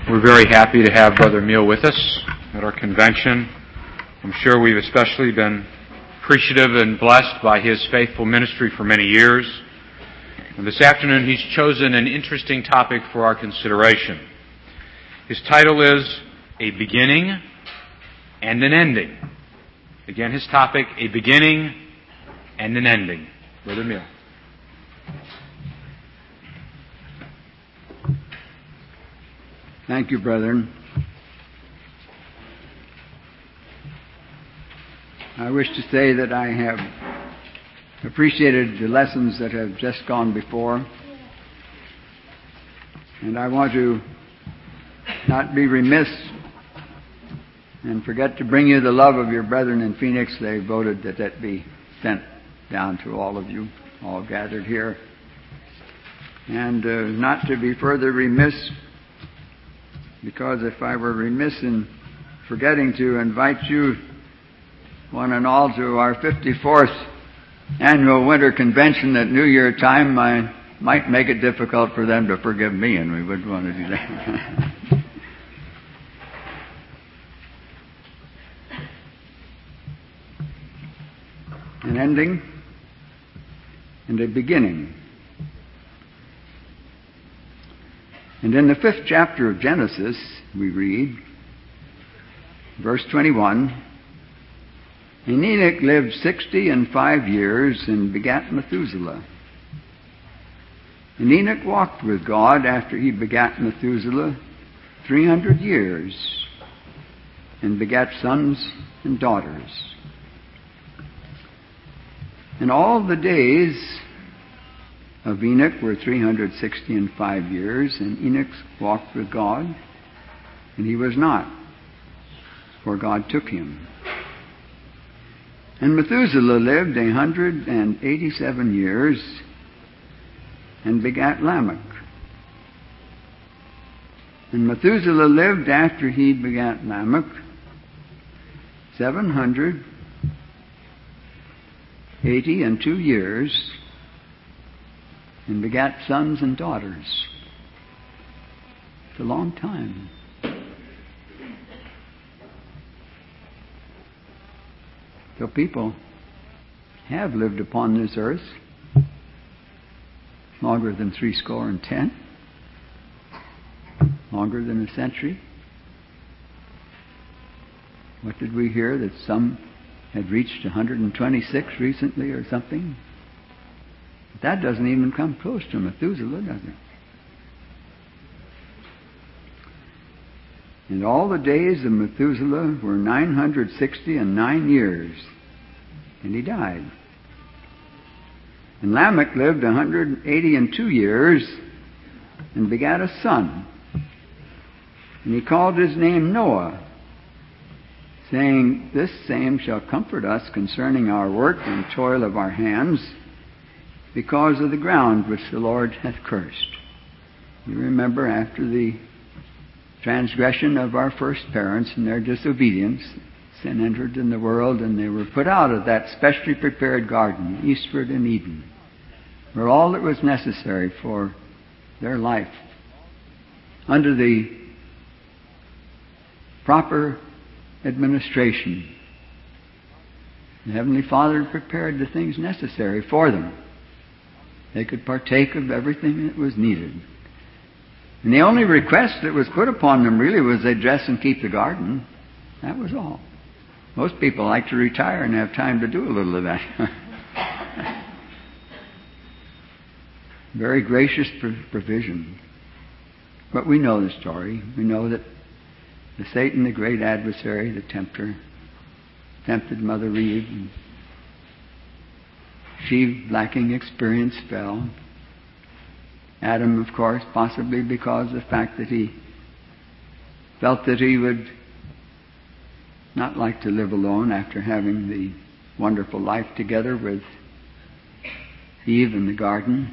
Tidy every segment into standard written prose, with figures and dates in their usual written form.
We're very happy to have Brother Emil with us at our convention. I'm sure we've especially been appreciative and blessed by his faithful ministry for many years. And this afternoon he's chosen an interesting topic for our consideration. His title is A Beginning and an Ending. Again, his topic, A Beginning and an Ending. Brother Emil. Thank you, brethren. I wish to say that I have appreciated the lessons that have just gone before, and I want to not be remiss and forget to bring you the love of your brethren in Phoenix. They voted that that be sent down to all of you, all gathered here, and not to be further remiss, because if I were remiss in forgetting to invite you, one and all, to our 54th annual winter convention at New Year time, I might make it difficult for them to forgive me, and we wouldn't want to do that. An ending and a beginning. And in the 5th chapter of Genesis, we read, verse 21, And Enoch lived 65 years and begat Methuselah. And Enoch walked with God after he begat Methuselah 300 years and begat sons and daughters. And all the days of Enoch were 365 years, and Enoch walked with God, and he was not, for God took him. And Methuselah lived 187 years, and begat Lamech. And Methuselah lived after he begat Lamech 782 years, and begat sons and daughters. It's a long time. So people have lived upon this earth longer than 70, longer than a century. What did we hear? That some had reached 126 recently or something? That doesn't even come close to Methuselah, does it? And all the days of Methuselah were 969 years, and he died. And Lamech lived 182 years, and begat a son. And he called his name Noah, saying, This same shall comfort us concerning our work and toil of our hands, because of the ground which the Lord hath cursed. You remember, after the transgression of our first parents and their disobedience, sin entered in the world, and they were put out of that specially prepared garden, eastward in Eden, where all that was necessary for their life, under the proper administration, the Heavenly Father prepared the things necessary for them. They could partake of everything that was needed. And the only request that was put upon them really was they dress and keep the garden. That was all. Most people like to retire and have time to do a little of that. Very gracious provision. But we know the story. We know that Satan, the great adversary, the tempter, tempted Mother Eve, and she, lacking experience, fell. Adam, of course, possibly because of the fact that he felt that he would not like to live alone after having the wonderful life together with Eve in the garden,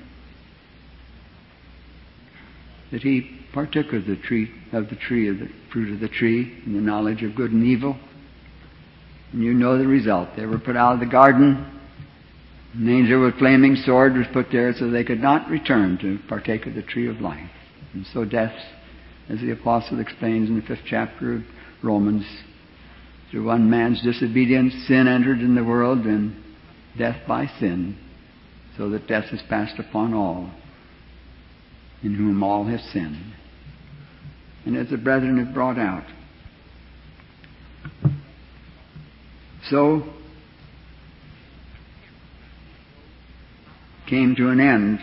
that he partook of the fruit of the tree, and the knowledge of good and evil. And you know the result. They were put out of the garden. An angel with flaming sword was put there so they could not return to partake of the tree of life. And so death as the apostle explains in the 5th chapter of Romans. Through one man's disobedience, sin entered in the world, and death by sin, so that death is passed upon all, in whom all have sinned. And as the brethren have brought out, so came to an end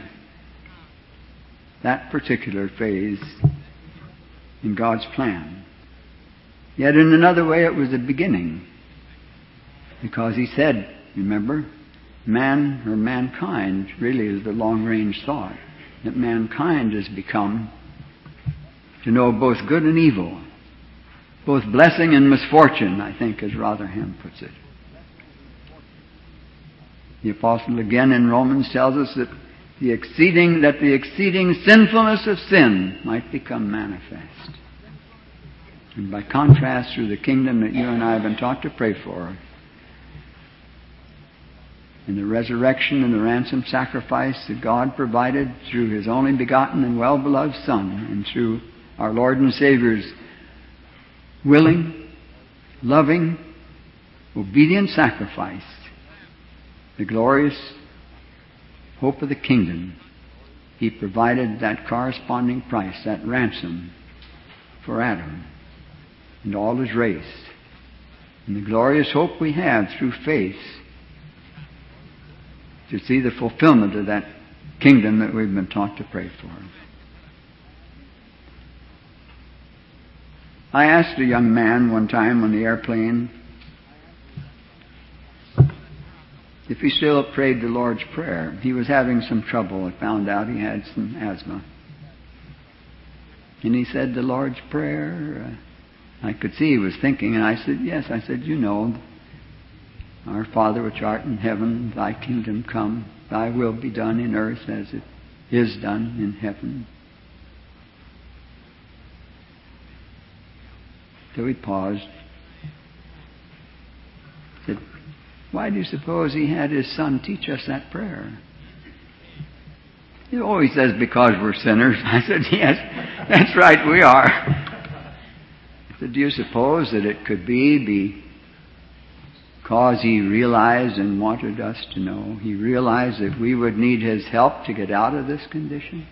that particular phase in God's plan. Yet in another way it was a beginning, because He said, remember, man or mankind really is the long-range thought, that mankind has become to know both good and evil, both blessing and misfortune, I think, as Rotherham puts it. The apostle again in Romans tells us that the exceeding sinfulness of sin might become manifest. And by contrast, through the kingdom that you and I have been taught to pray for, and the resurrection and the ransom sacrifice that God provided through His only begotten and well-beloved Son, and through our Lord and Savior's willing, loving, obedient sacrifice, the glorious hope of the kingdom, He provided that corresponding price, that ransom for Adam and all his race. And the glorious hope we have through faith to see the fulfillment of that kingdom that we've been taught to pray for. I asked a young man one time on the airplane if he still prayed the Lord's Prayer. He was having some trouble. I found out he had some asthma. And he said, the Lord's Prayer. I could see he was thinking, and I said, yes. I said, you know, our Father which art in heaven, Thy kingdom come, Thy will be done in earth as it is done in heaven. So he paused. Said, why do you suppose He had His Son teach us that prayer? He always says, because we're sinners. I said, yes, that's right, we are. I said, do you suppose that it could be because He realized and wanted us to know? He realized that we would need His help to get out of this condition?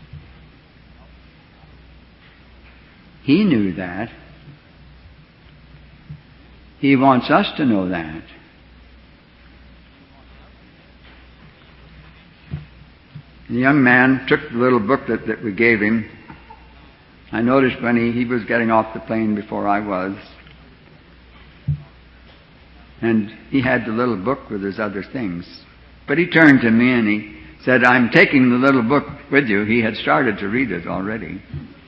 He knew that. He wants us to know that. The young man took the little booklet that we gave him. I noticed when he was getting off the plane before I was. And he had the little book with his other things. But he turned to me and he said, I'm taking the little book with you. He had started to read it already.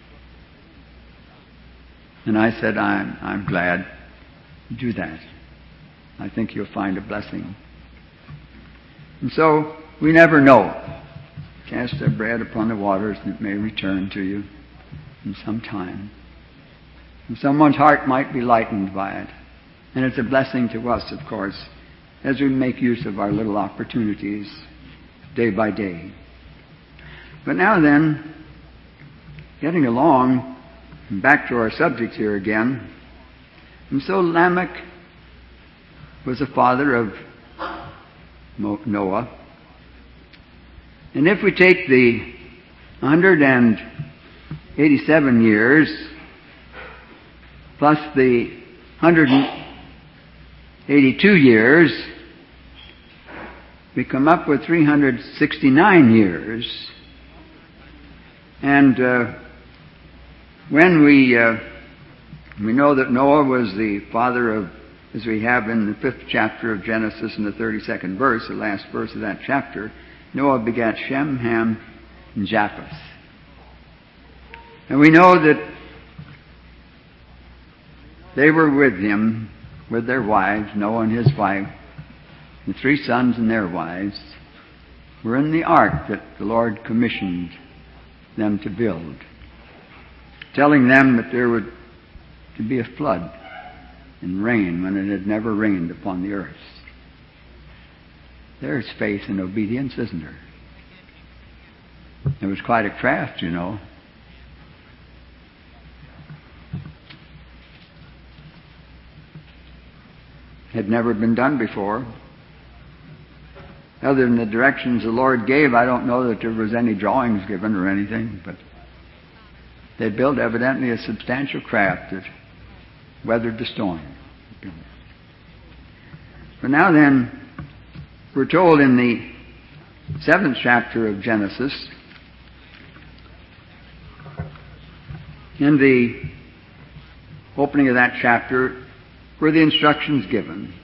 And I said, I'm glad you do that. I think you'll find a blessing. And so, we never know. Cast their bread upon the waters, and it may return to you in some time. And someone's heart might be lightened by it. And it's a blessing to us, of course, as we make use of our little opportunities day by day. But now then, getting along, and back to our subject here again. And so Lamech was the father of Noah. And if we take the 187 years plus the 182 years, we come up with 369 years. And when we know that Noah was the father of, as we have in the 5th chapter of Genesis in the 32nd verse, the last verse of that chapter, Noah begat Shem, Ham, and Japheth. And we know that they were with him, with their wives, Noah and his wife, the 3 sons and their wives, were in the ark that the Lord commissioned them to build, telling them that there would to be a flood and rain when it had never rained upon the earth. There's faith and obedience, isn't there? It was quite a craft, you know. Had never been done before. Other than the directions the Lord gave, I don't know that there was any drawings given or anything, but they built evidently a substantial craft that weathered the storm. But now then, we're told in the 7th chapter of Genesis, in the opening of that chapter, were the instructions given.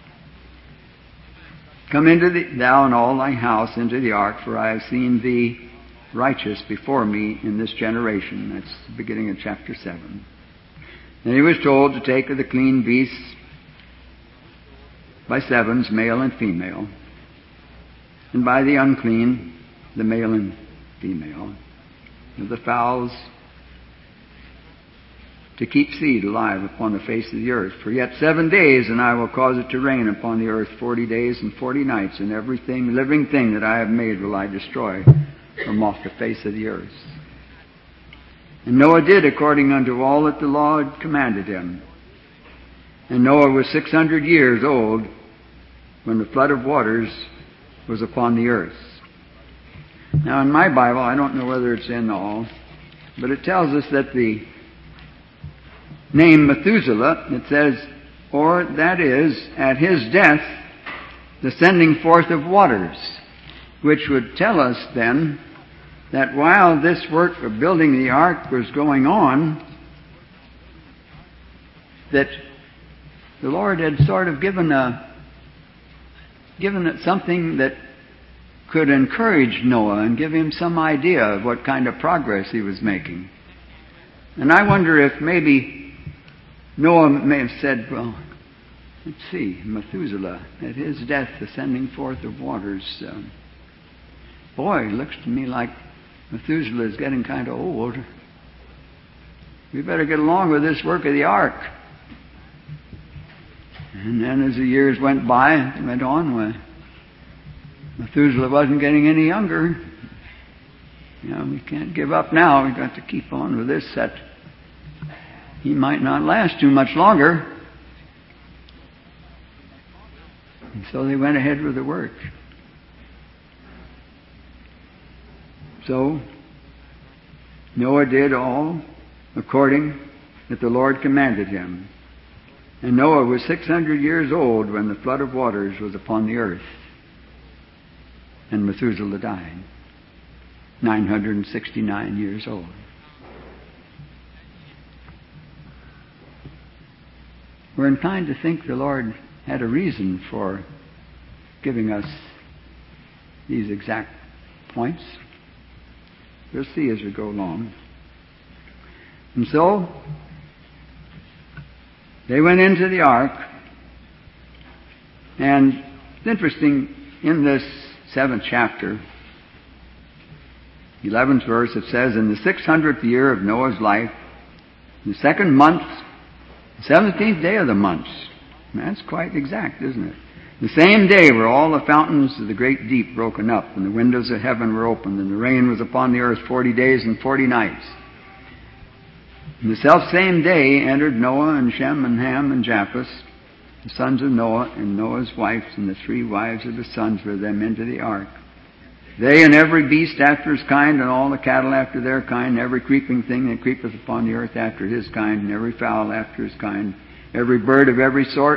Come thou and all thy house into the ark, for I have seen thee righteous before me in this generation. That's the beginning of chapter 7. And he was told to take of the clean beasts by sevens, male and female, and by the unclean, the male and female, of the fowls, to keep seed alive upon the face of the earth. For yet 7 days, and I will cause it to rain upon the earth 40 days and 40 nights, and everything, living thing that I have made will I destroy from off the face of the earth. And Noah did according unto all that the Lord commanded him. And Noah was 600 years old when the flood of waters was upon the earth. Now in my Bible, I don't know whether it's in all, but it tells us that the name Methuselah, it says, or that is, at his death, the sending forth of waters, which would tell us then that while this work of building the ark was going on, that the Lord had sort of given it something that could encourage Noah and give him some idea of what kind of progress he was making. And I wonder if maybe Noah may have said, well, let's see, Methuselah, at his death, the sending forth of waters. Boy, it looks to me like Methuselah is getting kind of old. We better get along with this work of the ark. And then as the years went by and went on, Methuselah wasn't getting any younger. We can't give up now. We've got to keep on with this set. He might not last too much longer. And so they went ahead with the work. So Noah did all according that the Lord commanded him. And Noah was 600 years old when the flood of waters was upon the earth. And Methuselah died, 969 years old. We're inclined to think the Lord had a reason for giving us these exact points. We'll see as we go along. And so, they went into the ark, and it's interesting, in this 7th chapter, 11th verse, it says, in the 600th year of Noah's life, in the 2nd month, the 17th day of the month. That's quite exact, isn't it? The same day were all the fountains of the great deep broken up, and the windows of heaven were opened, and the rain was upon the earth 40 days and 40 nights. In the selfsame day entered Noah and Shem and Ham and Japheth, the sons of Noah, and Noah's wives, and the 3 wives of his sons with them into the ark. They and every beast after his kind, and all the cattle after their kind, and every creeping thing that creepeth upon the earth after his kind, and every fowl after his kind, every bird of every sort.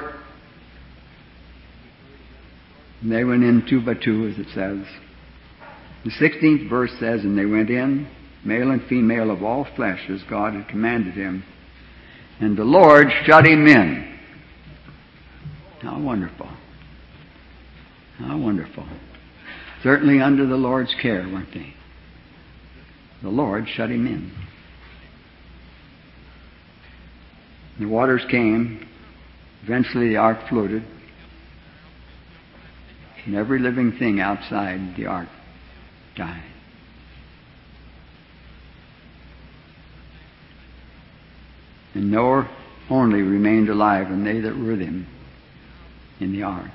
And they went in 2 by 2, as it says. The 16th verse says, and they went in, male and female of all flesh, as God had commanded him. And the Lord shut him in. How wonderful. How wonderful. Certainly under the Lord's care, weren't they? The Lord shut him in. The waters came. Eventually the ark floated. And every living thing outside the ark died. And Noah only remained alive, and they that were with him in the ark.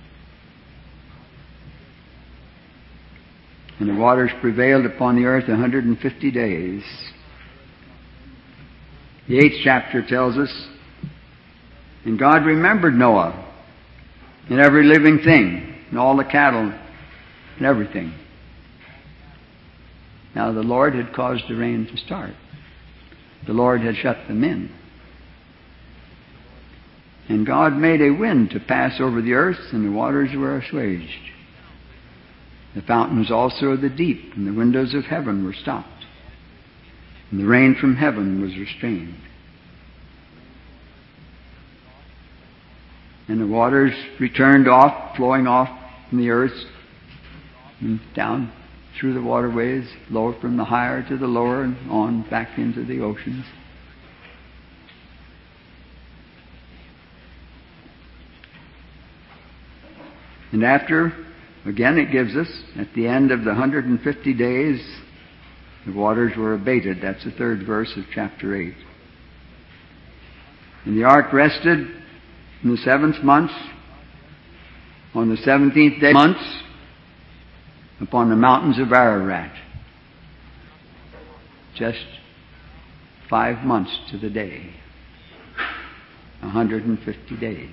And the waters prevailed upon the earth 150 days. The 8th chapter tells us, and God remembered Noah and every living thing, and all the cattle, and everything. Now the Lord had caused the rain to start. The Lord had shut them in. And God made a wind to pass over the earth, and the waters were assuaged. The fountains also of the deep and the windows of heaven were stopped, and the rain from heaven was restrained. And the waters returned off, flowing off from the earth, and down through the waterways, lower from the higher to the lower, and on back into the oceans. And after, again it gives us, at the end of the 150 days, the waters were abated. That's the third verse of chapter 8. And the ark rested in the 7th month, on the 17th day months, upon the mountains of Ararat. Just 5 months to the day. 150 days.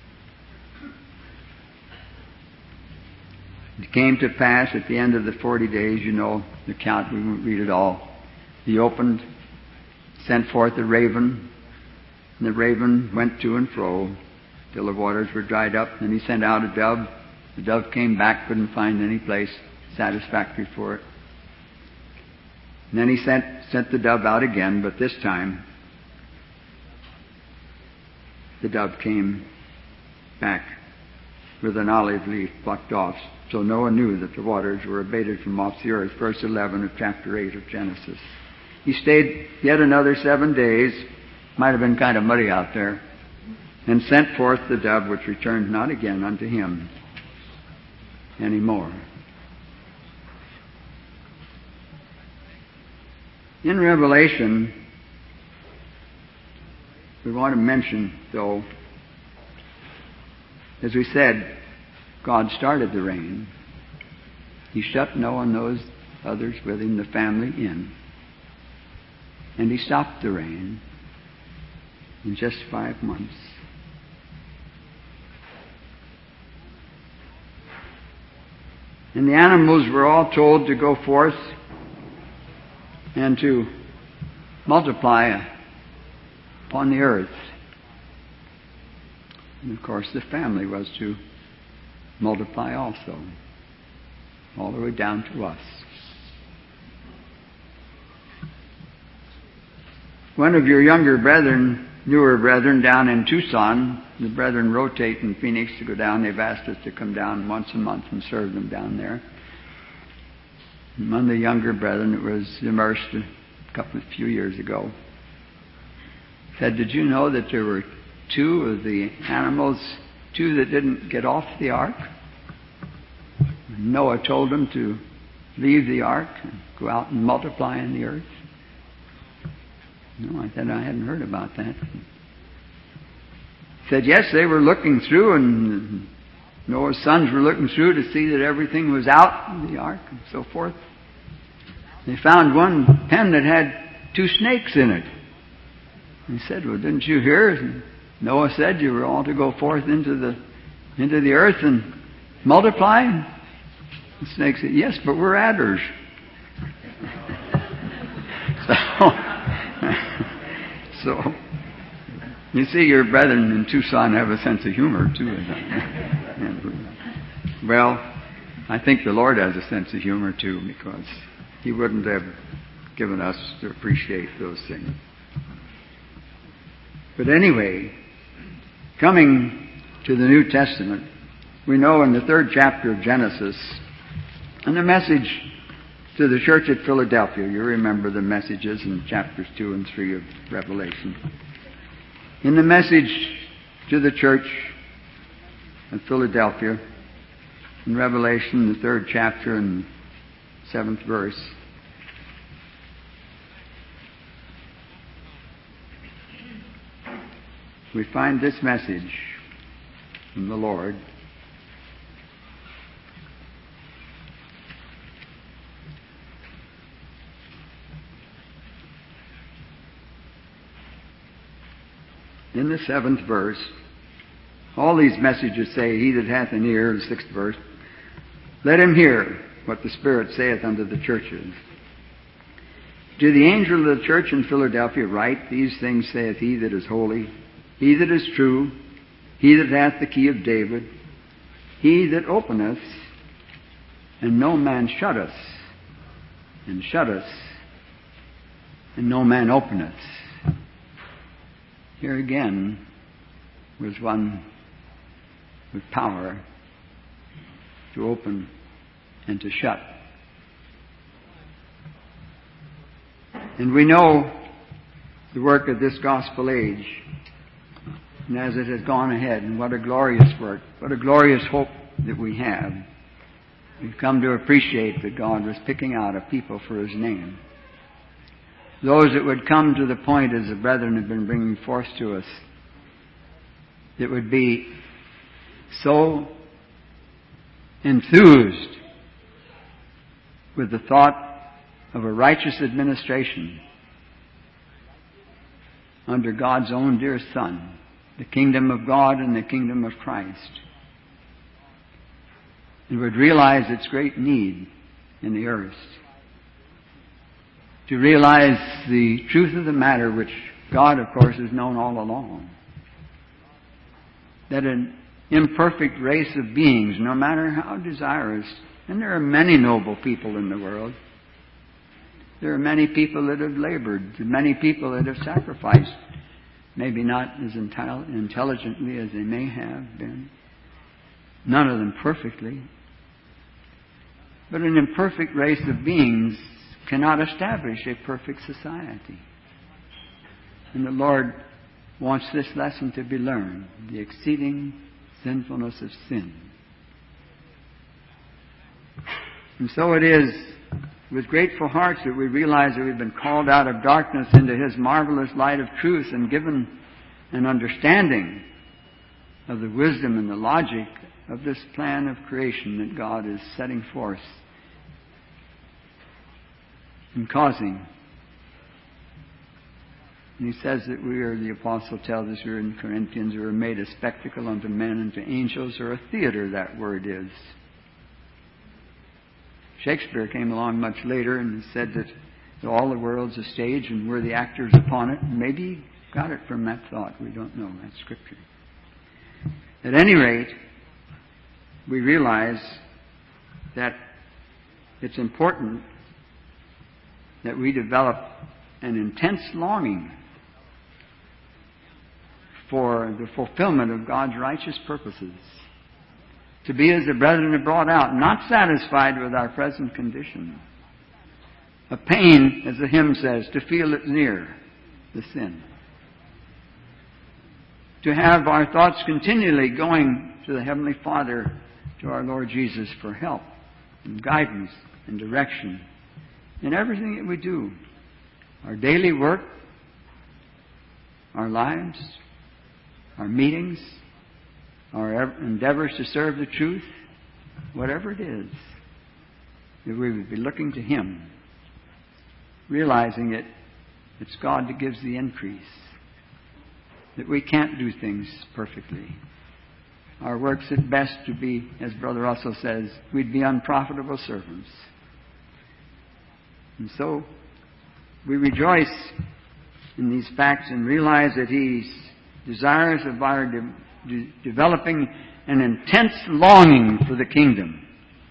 It came to pass at the end of the 40 days, you know the account, we won't read it all. He opened, sent forth a raven, and the raven went to and fro till the waters were dried up. Then he sent out a dove. The dove came back, couldn't find any place satisfactory for it. And then he sent the dove out again, but this time the dove came back with an olive leaf plucked off. So Noah knew that the waters were abated from off the earth. Verse 11 of chapter 8 of Genesis. He stayed yet another 7 days. Might have been kind of muddy out there. And sent forth the dove, which returned not again unto him any more. In Revelation, we want to mention, though, as we said, God started the rain. He shut Noah and those others with him, the family, in. And He stopped the rain in just 5 months. And the animals were all told to go forth and to multiply upon the earth. And of course the family was to multiply also, all the way down to us. One of your younger brethren, newer brethren down in Tucson, the brethren rotate in Phoenix to go down. They've asked us to come down once a month and serve them down there. And one of the younger brethren that was immersed a few years ago said, "Did you know that there were 2 of the animals, 2 that didn't get off the ark? Noah told them to leave the ark and go out and multiply in the earth." No, I said I hadn't heard about that. He said, yes, they were looking through, and Noah's sons were looking through to see that everything was out in the ark and so forth. They found one pen that had 2 snakes in it. He said, "Well, didn't you hear?" And Noah said, "You were all to go forth into the earth and multiply." The snake said, "Yes, but we're adders." So, you see, your brethren in Tucson have a sense of humor, too. Well, I think the Lord has a sense of humor, too, because He wouldn't have given us to appreciate those things. But anyway, coming to the New Testament, we know in the 3rd chapter of Genesis, and the message to the church at Philadelphia, you remember the messages in chapters 2 and 3 of Revelation. In the message to the church at Philadelphia, in Revelation, the 3rd chapter and 7th verse, we find this message from the Lord. In the 7th verse, All these messages say, He that hath an ear, the 6th verse, let him hear what the Spirit saith unto the churches. To the angel of the church in Philadelphia write, These things saith He that is holy, He that is true, He that hath the key of David, He that openeth, and no man shutteth, and shutteth, and no man openeth. Here again was one with power to open and to shut. And we know the work of this gospel age, and as it has gone ahead, and what a glorious work, what a glorious hope that we have. We've come to appreciate that God was picking out a people for His name. Those that would come to the point, as the brethren have been bringing forth to us, that would be so enthused with the thought of a righteous administration under God's own dear Son, the kingdom of God and the kingdom of Christ, and would realize its great need in the earth, to realize the truth of the matter, which God, of course, has known all along, that an imperfect race of beings, no matter how desirous, and there are many noble people in the world, there are many people that have labored, many people that have sacrificed, maybe not as intelligently as they may have been, none of them perfectly, but an imperfect race of beings cannot establish a perfect society. And the Lord wants this lesson to be learned, the exceeding sinfulness of sin. And so it is with grateful hearts that we realize that we've been called out of darkness into His marvelous light of truth and given an understanding of the wisdom and the logic of this plan of creation that God is setting forth and causing. And He says that we are, the Apostle tells us here in Corinthians, we are made a spectacle unto men and to angels, or a theater, that word is. Shakespeare came along much later and said that all the world's a stage and we're the actors upon it. And maybe he got it from that thought. We don't know. That's Scripture. At any rate, we realize that it's important that we develop an intense longing for the fulfillment of God's righteous purposes. To be, as the brethren have brought out, not satisfied with our present condition. A pain, as the hymn says, to feel it near, the sin. To have our thoughts continually going to the Heavenly Father, to our Lord Jesus, for help and guidance and direction in everything that we do. Our daily work, our lives, our meetings, our endeavors to serve the truth, whatever it is, that we would be looking to Him, realizing it's God that gives the increase, that we can't do things perfectly. Our work's at best to be, as Brother Russell says, we'd be unprofitable servants. And so we rejoice in these facts and realize that He's desirous of our developing an intense longing for the kingdom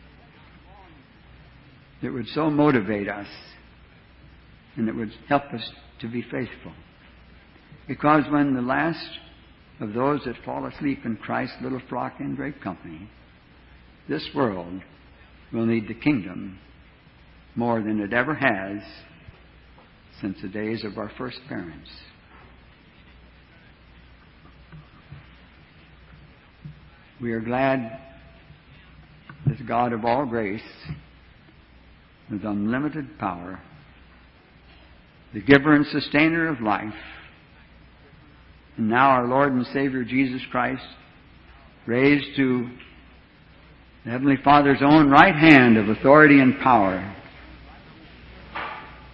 that would so motivate us and that would help us to be faithful. Because when the last of those that fall asleep in Christ, little flock in great company, this world will need the kingdom more than it ever has since the days of our first parents. We are glad that God of all grace, with unlimited power, the giver and sustainer of life, and now our Lord and Savior Jesus Christ, raised to the Heavenly Father's own right hand of authority and power,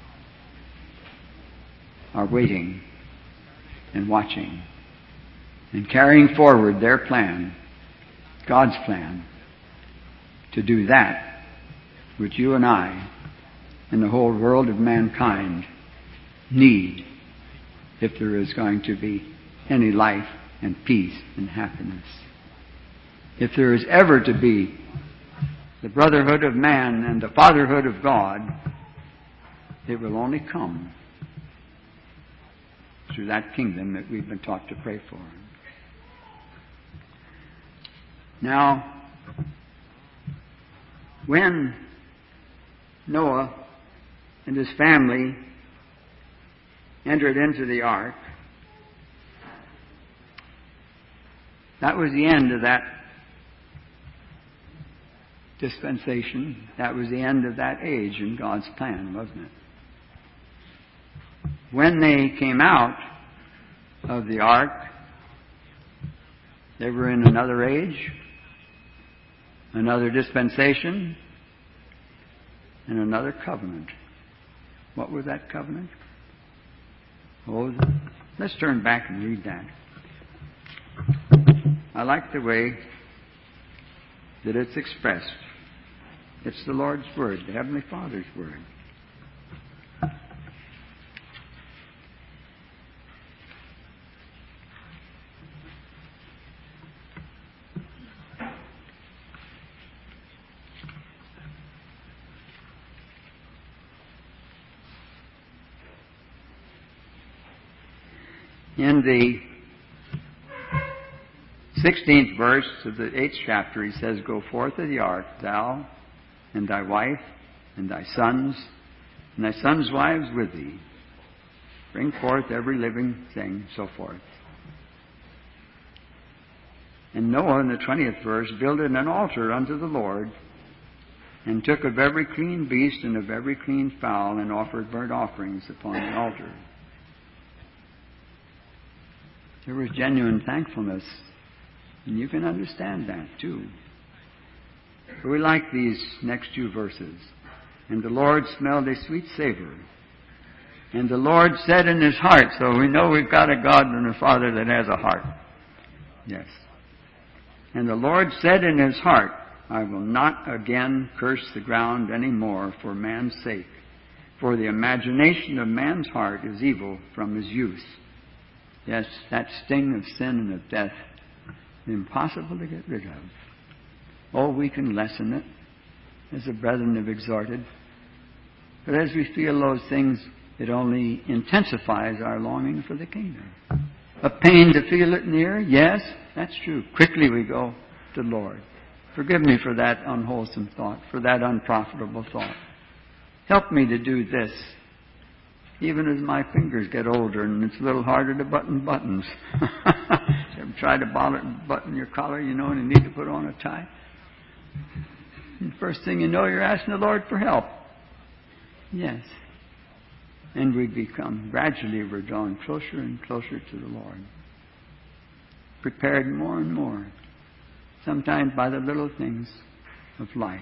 are waiting and watching and carrying forward their plan, God's plan, to do that which you and I and the whole world of mankind need if there is going to be any life and peace and happiness. If there is ever to be the brotherhood of man and the fatherhood of God, it will only come through that kingdom that we've been taught to pray for. Now, when Noah and his family entered into the ark, that was the end of that dispensation. That was the end of that age in God's plan, wasn't it? When they came out of the ark, they were in another age, another dispensation, and another covenant. What was that covenant? Oh, let's turn back and read that. I like the way that it's expressed. It's the Lord's Word, the Heavenly Father's Word. In the 16th verse of the 8th chapter, he says, "Go forth of the ark, thou and thy wife and thy sons and thy sons' wives with thee. Bring forth every living thing," so forth. And Noah, in the 20th verse, builded an altar unto the Lord, and took of every clean beast and of every clean fowl, and offered burnt offerings upon the altar. There was genuine thankfulness, and you can understand that too. But we like these next two verses. "And the Lord smelled a sweet savor. And the Lord said in his heart," so we know we've got a God and a Father that has a heart. Yes. "And the Lord said in his heart, I will not again curse the ground any more for man's sake. For the imagination of man's heart is evil from his youth." Yes, that sting of sin and of death is impossible to get rid of. Oh, we can lessen it, as the brethren have exhorted. But as we feel those things, it only intensifies our longing for the kingdom. A pain to feel it near? Yes, that's true. Quickly we go to the Lord. Forgive me for that unwholesome thought, for that unprofitable thought. Help me to do this. Even as my fingers get older and it's a little harder to button buttons. You ever try to button your collar, and you need to put on a tie? And the first thing you know, you're asking the Lord for help. Yes. And gradually we're drawn closer and closer to the Lord. Prepared more and more. Sometimes by the little things of life.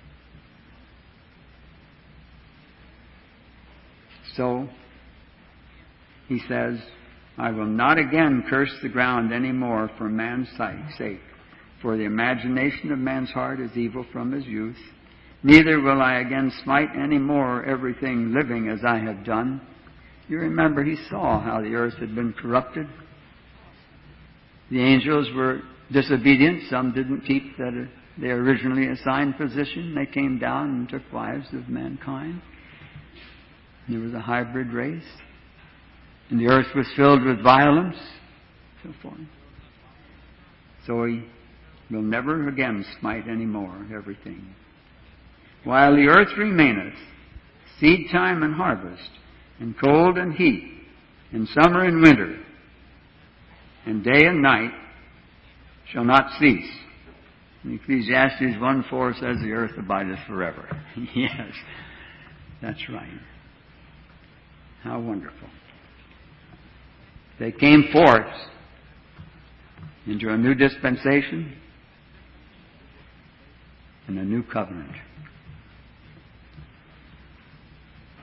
So, he says, "I will not again curse the ground any more for man's sake. For the imagination of man's heart is evil from his youth. Neither will I again smite any more everything living as I have done." You remember he saw how the earth had been corrupted. The angels were disobedient. Some didn't keep their originally assigned position. They came down and took wives of mankind. There was a hybrid race. And the earth was filled with violence, so forth. So he will never again smite any more everything. "While the earth remaineth, seed time and harvest, and cold and heat, and summer and winter, and day and night shall not cease." And Ecclesiastes 1:4 says the earth abideth forever. Yes, that's right. How wonderful. They came forth into a new dispensation and a new covenant.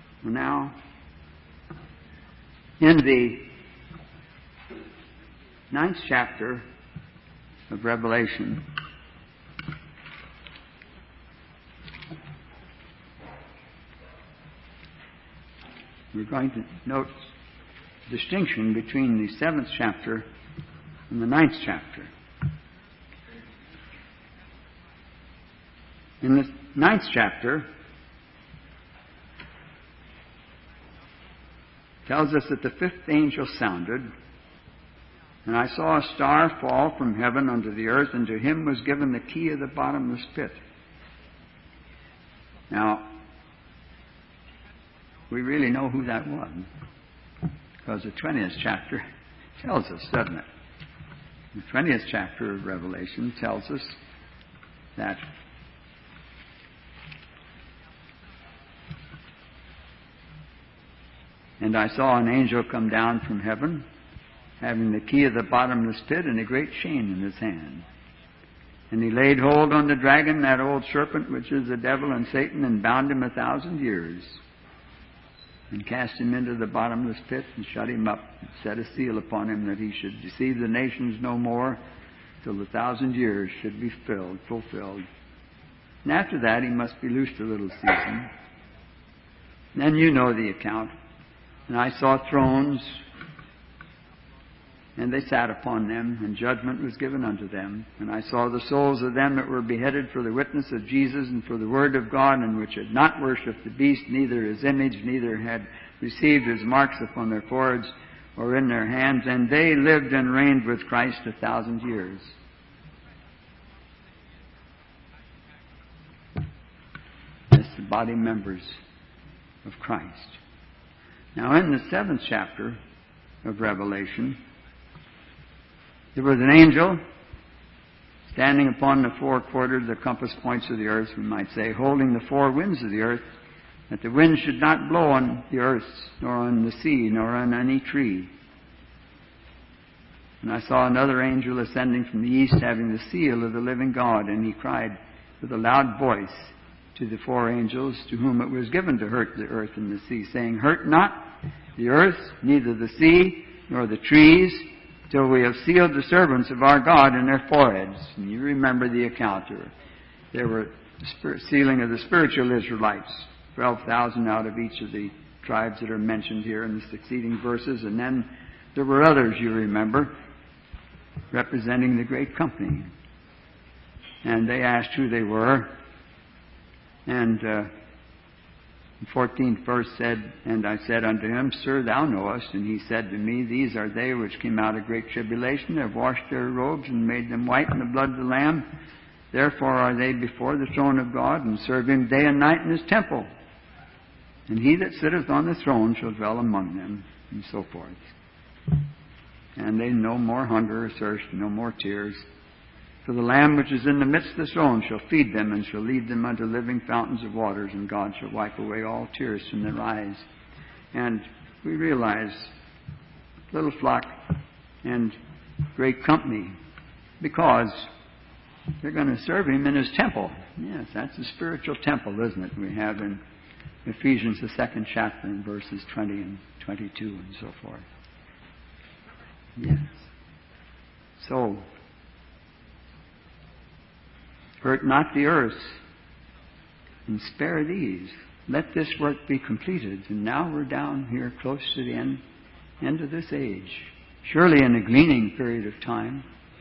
Now, in the 9th chapter of Revelation, we're going to note the distinction between the 7th chapter and the 9th chapter. In the 9th chapter, tells us that the 5th angel sounded, and I saw a star fall from heaven unto the earth, and to him was given the key of the bottomless pit. Now, we really know who that was, because the 20th chapter tells us, doesn't it? The 20th chapter of Revelation tells us that and I saw an angel come down from heaven, having the key of the bottomless pit and a great chain in his hand. And he laid hold on the dragon, that old serpent, which is the devil and Satan, and bound him 1,000 years, and cast him into the bottomless pit, and shut him up, and set a seal upon him, that he should deceive the nations no more, till the 1,000 years should be fulfilled. And after that he must be loosed a little season. Then you know the account. And I saw thrones, and they sat upon them, and judgment was given unto them. And I saw the souls of them that were beheaded for the witness of Jesus and for the word of God, and which had not worshipped the beast, neither his image, neither had received his marks upon their foreheads or in their hands. And they lived and reigned with Christ 1,000 years. That's the body members of Christ. Now, in the 7th chapter of Revelation, there was an angel standing upon the 4 quarters, the compass points of the earth, we might say, holding the 4 winds of the earth, that the wind should not blow on the earth, nor on the sea, nor on any tree. And I saw another angel ascending from the east, having the seal of the living God, and he cried with a loud voice to the 4 angels, to whom it was given to hurt the earth and the sea, saying, Hurt not the earth, neither the sea, nor the trees, till we have sealed the servants of our God in their foreheads. And you remember the account. There were the sealing of the spiritual Israelites, 12,000 out of each of the tribes that are mentioned here in the succeeding verses. And then there were others, you remember, representing the great company. And they asked who they were. And the 14th verse said, And I said unto him, Sir, thou knowest. And he said to me, These are they which came out of great tribulation, have washed their robes and made them white in the blood of the Lamb. Therefore are they before the throne of God, and serve him day and night in his temple. And he that sitteth on the throne shall dwell among them, and so forth. And they no more hunger or thirst, no more tears. For the Lamb which is in the midst of the throne shall feed them, and shall lead them unto living fountains of waters, and God shall wipe away all tears from their eyes. And we realize little flock and great company, because they're going to serve him in his temple. Yes, that's the spiritual temple, isn't it? We have in Ephesians, the 2nd chapter, in verses 20 and 22 and so forth. Yes. So, hurt not the earth, and spare these. Let this work be completed. And now we're down here close to the end of this age. Surely in a gleaning period of time.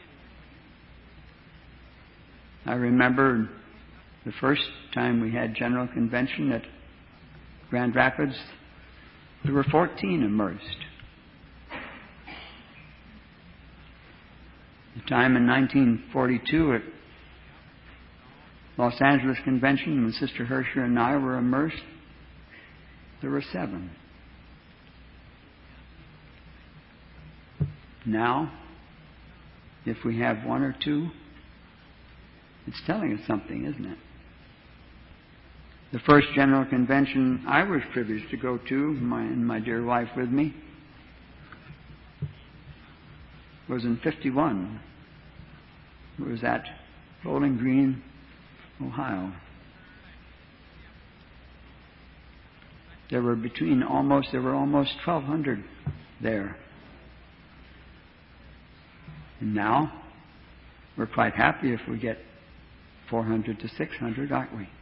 I remember the first time we had General Convention at Grand Rapids, there were 14 immersed. The time in 1942 at Los Angeles Convention, when Sister Hersher and I were immersed, there were 7. Now, if we have 1 or 2, it's telling us something, isn't it? The first General Convention I was privileged to go to, and my dear wife with me, was in 1951. It was at Bowling Green, Ohio. There were almost 1,200 there. And now, we're quite happy if we get 400 to 600, aren't we?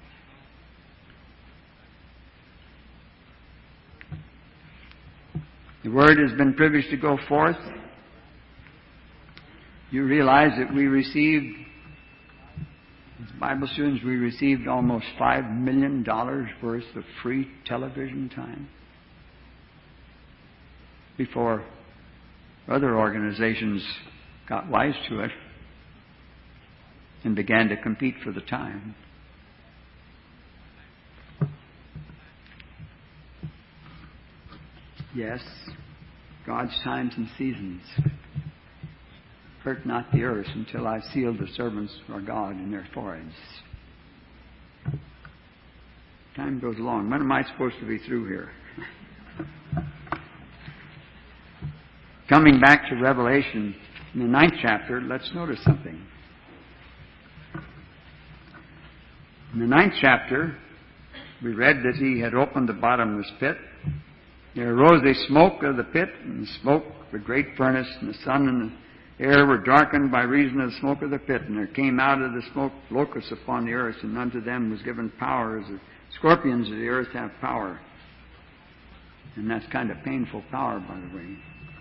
The Word has been privileged to go forth. You realize that we received, as Bible students, we received almost $5 million worth of free television time before other organizations got wise to it and began to compete for the time. Yes, God's times and seasons. Hurt not the earth until I seal the servants of our God in their foreheads. Time goes along. When am I supposed to be through here? Coming back to Revelation, in the 9th chapter, let's notice something. In the 9th chapter, we read that he had opened the bottomless pit. There arose a smoke of the pit, and the smoke of a great furnace, and the sun and the air were darkened by reason of the smoke of the pit. And there came out of the smoke locusts upon the earth, and unto them was given power, as the scorpions of the earth have power. And that's kind of painful power, by the way.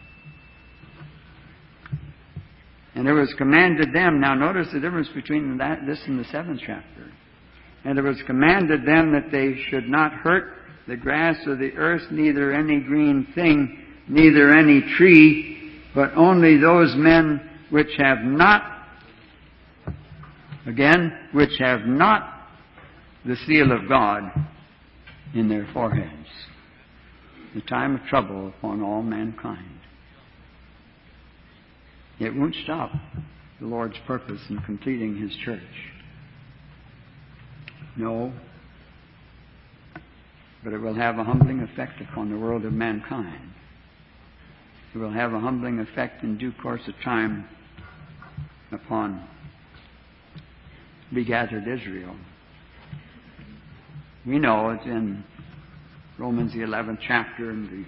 And it was commanded them, now notice the difference between this and the 7th chapter. And it was commanded them that they should not hurt the grass of the earth, neither any green thing, neither any tree, but only those men which have not, which have not the seal of God in their foreheads. The time of trouble upon all mankind. It won't stop the Lord's purpose in completing His church. No. But it will have a humbling effect upon the world of mankind. It will have a humbling effect in due course of time upon regathered Israel. We know it's in Romans the 11th chapter and the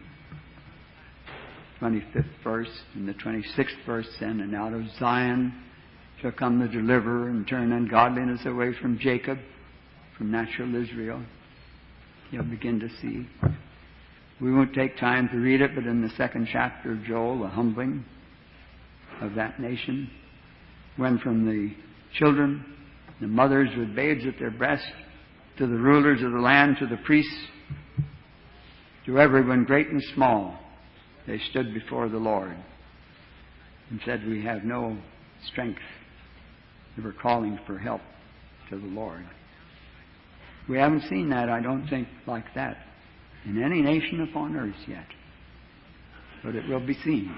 25th verse and the 26th verse, and out of Zion shall come the deliverer and turn ungodliness away from Jacob, from natural Israel. You'll begin to see. We won't take time to read it, but in the 2nd chapter of Joel, the humbling of that nation went from the children, the mothers with babes at their breast, to the rulers of the land, to the priests, to everyone great and small. They stood before the Lord and said, we have no strength. They were calling for help to the Lord. We haven't seen that, I don't think, like that in any nation upon earth yet. But it will be seen.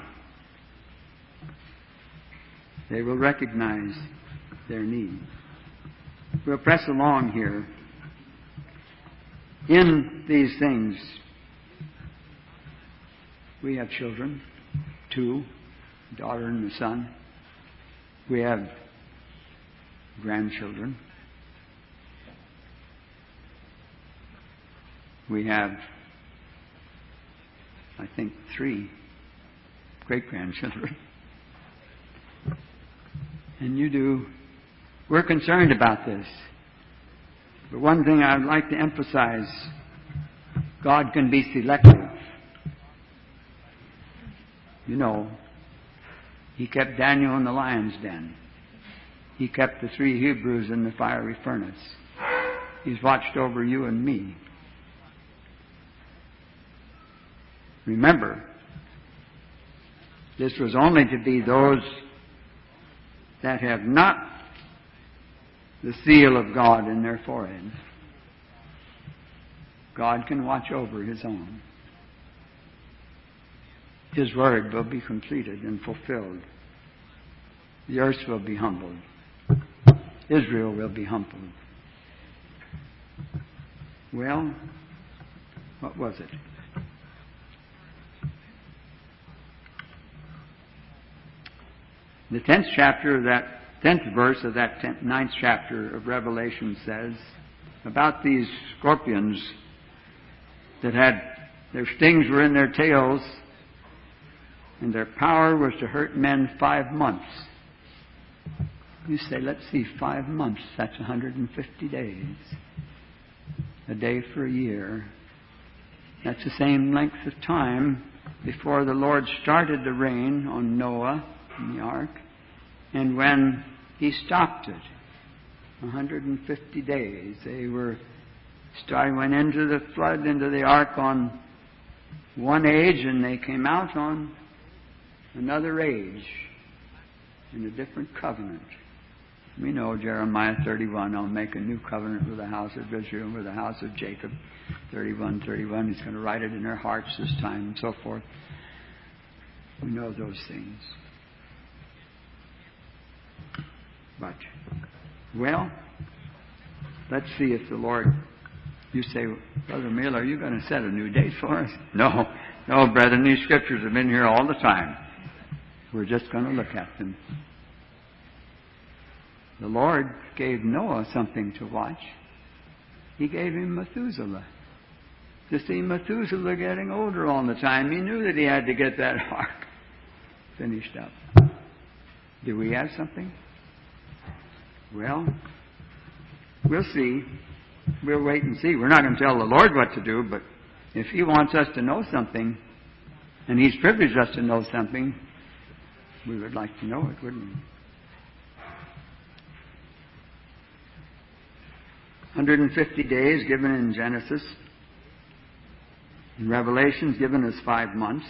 They will recognize their need. We'll press along here. In these things, we have children, 2, a daughter and a son. We have grandchildren. We have, I think, 3 great-grandchildren. And you do. We're concerned about this. But one thing I'd like to emphasize, God can be selective. You know, He kept Daniel in the lion's den. He kept the 3 Hebrews in the fiery furnace. He's watched over you and me. Remember, this was only to be those that have not the seal of God in their foreheads. God can watch over His own. His word will be completed and fulfilled. The earth will be humbled. Israel will be humbled. Well, what was it? The 10th chapter of that 10th verse of that 9th chapter of Revelation says about these scorpions that had their stings were in their tails, And their power was to hurt men 5 months. You say, let's see, 5 months. That's 150 days. A day for a year. That's the same length of time before the Lord started the rain on Noah in the ark, and when He stopped it. 150 days. They went into the flood, into the ark on one age, and they came out on another age in a different covenant. We know Jeremiah 31, I'll make a new covenant with the house of Israel, with the house of Jacob. 31, He's going to write it in their hearts this time, and so forth. We know those things. But, well, let's see if the Lord... You say, Brother Mill, are you going to set a new date for us? No, brethren, these scriptures have been here all the time. We're just going to look at them. The Lord gave Noah something to watch. He gave him Methuselah. To see Methuselah getting older all the time, he knew that he had to get that ark finished up. Do we have something? Well, we'll see. We'll wait and see. We're not going to tell the Lord what to do, but if He wants us to know something, and He's privileged us to know something, we would like to know it, wouldn't we? 150 days given in Genesis. In Revelation's given us 5 months.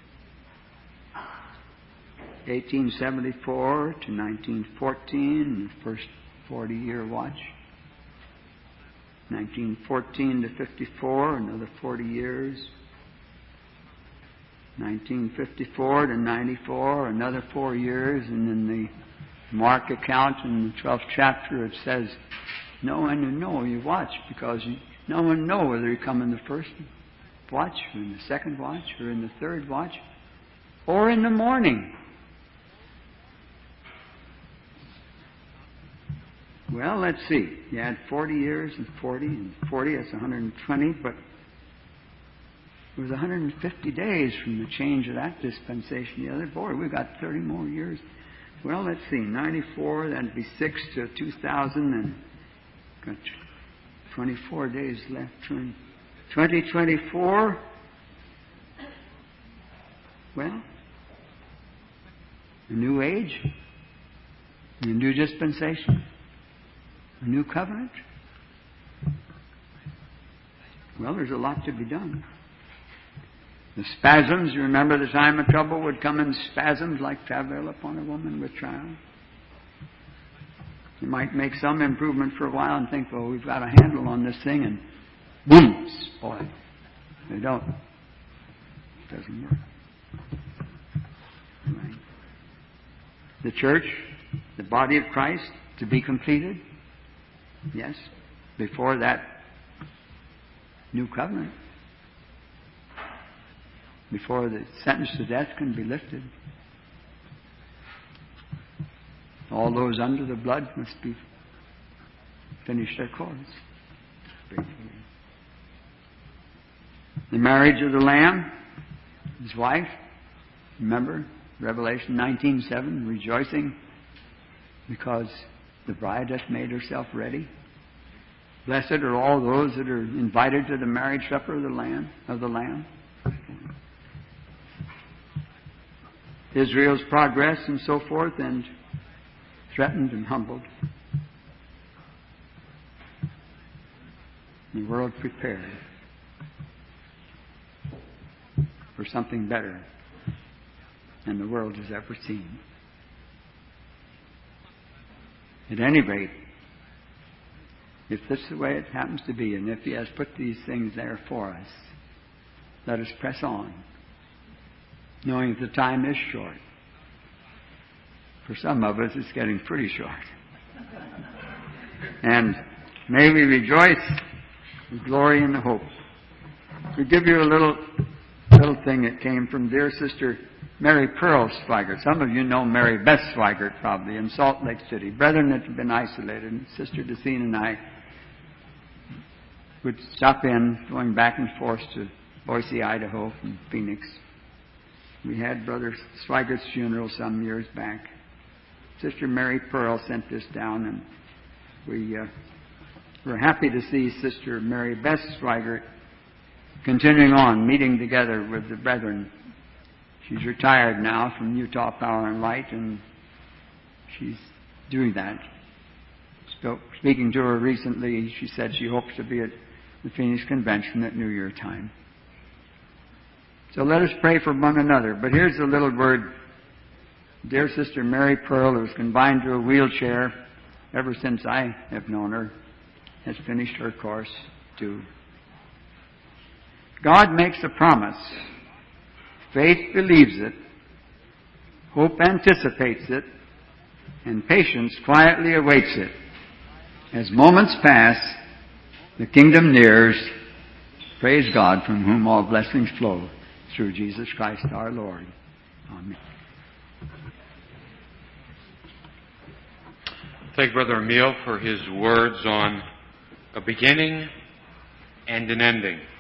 1874 to 1914, the first 40-year watch. 1914 to 54, another 40 years. 1954 to 94, another 4 years. And in the Mark account in the 12th chapter, it says, no one will know you watch, because no one know whether you come in the first watch, or in the second watch, or in the third watch, or in the morning. Well, let's see. You had 40 years and 40, that's 120, but it was 150 days from the change of that dispensation to the other. Boy, we've got 30 more years. Well, let's see. 94, that'd be 6 to 2000, and got 24 days left. 2024. Well, a new age, a new dispensation, a new covenant. Well, there's a lot to be done. The spasms, you remember the time of trouble would come in spasms like travail upon a woman with child. You might make some improvement for a while and think, well, we've got a handle on this thing, and boom, spoil. They don't. It doesn't work. Right. The church, the body of Christ, to be completed. Yes. Before that new covenant. Before the sentence to death can be lifted. All those under the blood must be finish their course. The marriage of the Lamb, His wife, remember Revelation 19:7, rejoicing because the bride hath made herself ready. Blessed are all those that are invited to the marriage supper of the Lamb. Israel's progress and so forth, and threatened and humbled. The world prepared for something better than the world has ever seen. At any rate, if this is the way it happens to be, and if He has put these things there for us, let us press on, knowing that the time is short. For some of us, it's getting pretty short. And may we rejoice and glory in the hope. We give you a little thing that came from dear Sister Mary Pearl Swigert. Some of you know Mary Beth Swigert, probably, in Salt Lake City. Brethren that have been isolated. And Sister Decine and I would stop in, going back and forth to Boise, Idaho, from Phoenix. We had Brother Swigert's funeral some years back. Sister Mary Pearl sent this down, and we're happy to see Sister Mary Beth Swigert continuing on, meeting together with the brethren. She's retired now from Utah Power and Light, and she's doing that. Speaking to her recently, she said she hopes to be at the Phoenix Convention at New Year time. So let us pray for one another. But here's a little word. Dear Sister Mary Pearl, who was confined to a wheelchair ever since I have known her, has finished her course too. God makes a promise. Faith believes it. Hope anticipates it. And patience quietly awaits it. As moments pass, the kingdom nears. Praise God, from whom all blessings flow, through Jesus Christ our Lord. Amen. Thank Brother Emil for his words on a beginning and an ending.